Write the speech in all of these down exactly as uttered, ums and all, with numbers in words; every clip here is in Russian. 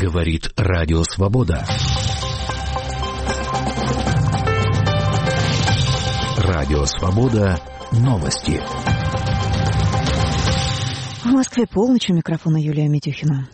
Говорит Радио Свобода. Радио Свобода. Новости. В Москве полночь. У микрофона Юлия Митюхина.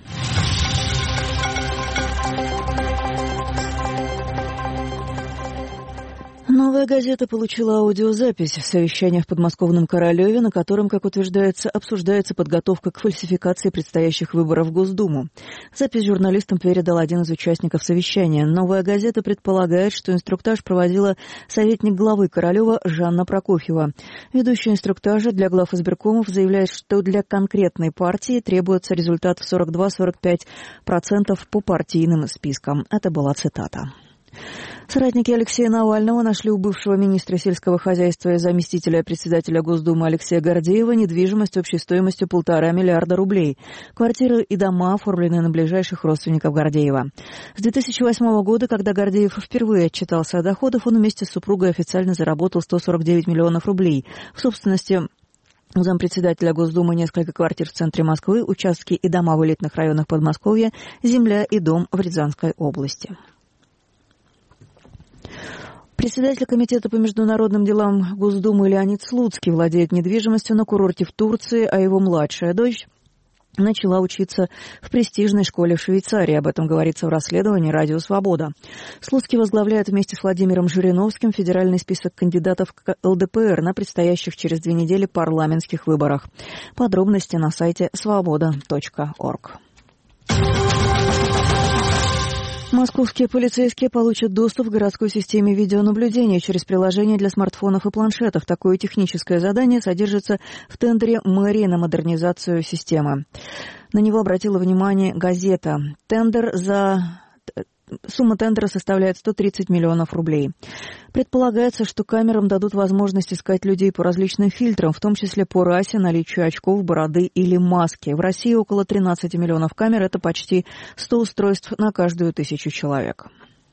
«Новая газета» получила аудиозапись совещания в подмосковном Королеве, на котором, как утверждается, обсуждается подготовка к фальсификации предстоящих выборов в Госдуму. Запись журналистам передал один из участников совещания. «Новая газета» предполагает, что инструктаж проводила советник главы Королева Жанна Прокофьева. Ведущая инструктажа для глав избиркомов заявляет, что для конкретной партии требуется результат в сорок два - сорок пять процентов по партийным спискам. Это была цитата. Соратники Алексея Навального нашли у бывшего министра сельского хозяйства и заместителя председателя Госдумы Алексея Гордеева недвижимость общей стоимостью полтора миллиарда рублей. Квартиры и дома оформлены на ближайших родственников Гордеева. С две тысячи восьмого года, когда Гордеев впервые отчитался о доходах, он вместе с супругой официально заработал сто сорок девять миллионов рублей. В собственности у зампредседателя Госдумы несколько квартир в центре Москвы, участки и дома в элитных районах Подмосковья, земля и дом в Рязанской области. Председатель комитета по международным делам Госдумы Леонид Слуцкий владеет недвижимостью на курорте в Турции, а его младшая дочь начала учиться в престижной школе в Швейцарии. Об этом говорится в расследовании «Радио Свобода». Слуцкий возглавляет вместе с Владимиром Жириновским федеральный список кандидатов к эл дэ пэ эр на предстоящих через две недели парламентских выборах. Подробности на сайте свобода точка орг. Московские полицейские получат доступ к городской системе видеонаблюдения через приложение для смартфонов и планшетов. Такое техническое задание содержится в тендере мэрии на модернизацию системы. На него обратила внимание газета. Тендер за... Сумма тендера составляет сто тридцать миллионов рублей. Предполагается, что камерам дадут возможность искать людей по различным фильтрам, в том числе по расе, наличию очков, бороды или маски. В России около тринадцати миллионов камер, это почти сто устройств на каждую тысячу человек.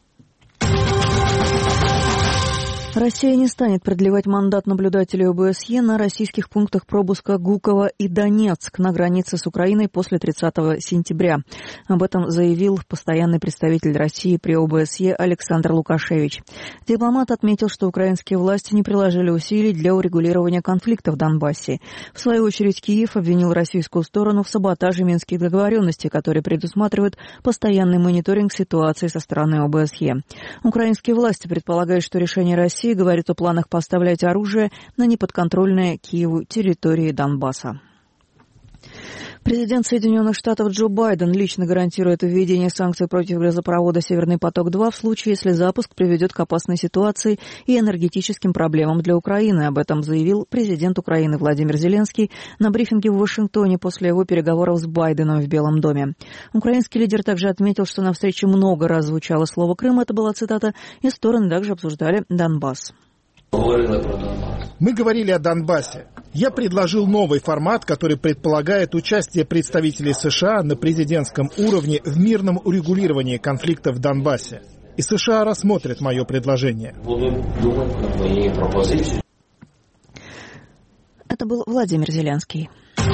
Россия не станет продлевать мандат наблюдателей о бэ эс е на российских пунктах пропуска Гуково и Донецк на границе с Украиной после тридцатого сентября. Об этом заявил постоянный представитель России при о бэ эс е Александр Лукашевич. Дипломат отметил, что украинские власти не приложили усилий для урегулирования конфликта в Донбассе. В свою очередь Киев обвинил российскую сторону в саботаже минских договоренностей, которые предусматривают постоянный мониторинг ситуации со стороны о бэ эс е. Украинские власти предполагают, что решение России говорит о планах поставлять оружие на неподконтрольные Киеву территории Донбасса. Президент Соединенных Штатов Джо Байден лично гарантирует введение санкций против газопровода «Северный поток-два» в случае, если запуск приведет к опасной ситуации и энергетическим проблемам для Украины. Об этом заявил президент Украины Владимир Зеленский на брифинге в Вашингтоне после его переговоров с Байденом в Белом доме. Украинский лидер также отметил, что на встрече много раз звучало слово «Крым», это была цитата, и стороны также обсуждали Донбасс. Мы говорили о Донбассе. Я предложил новый формат, который предполагает участие представителей США на президентском уровне в мирном урегулировании конфликта в Донбассе. И США рассмотрят мое предложение. Это был Владимир Зеленский.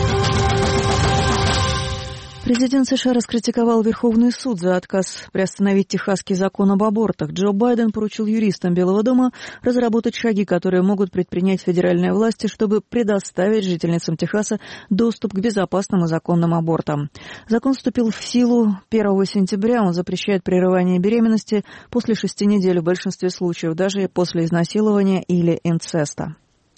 Президент США раскритиковал Верховный суд за отказ приостановить техасский закон об абортах. Джо Байден поручил юристам Белого дома разработать шаги, которые могут предпринять федеральные власти, чтобы предоставить жительницам Техаса доступ к безопасным и законным абортам. Закон вступил в силу первого сентября. Он запрещает прерывание беременности после шести недель в большинстве случаев, даже после изнасилования или инцеста.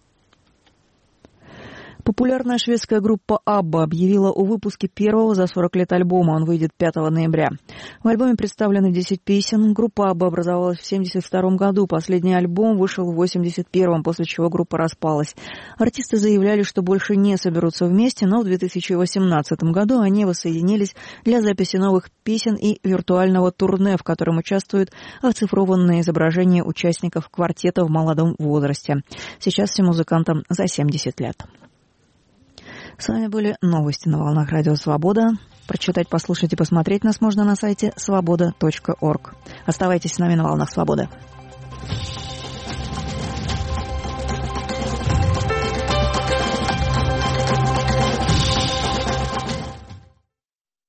Популярная шведская группа Абба объявила о выпуске первого за сорок лет альбома. Он выйдет пятого ноября. В альбоме представлены десять песен. Группа Абба образовалась в семьдесят втором году. Последний альбом вышел в восемьдесят первом, после чего группа распалась. Артисты заявляли, что больше не соберутся вместе, но в две тысячи восемнадцатом году они воссоединились для записи новых песен и виртуального турне, в котором участвуют оцифрованные изображения участников квартета в молодом возрасте. Сейчас всем музыкантам за семьдесят лет. С вами были новости на волнах Радио Свобода. Прочитать, послушать и посмотреть нас можно на сайте свобода точка орг. Оставайтесь с нами на волнах Свободы.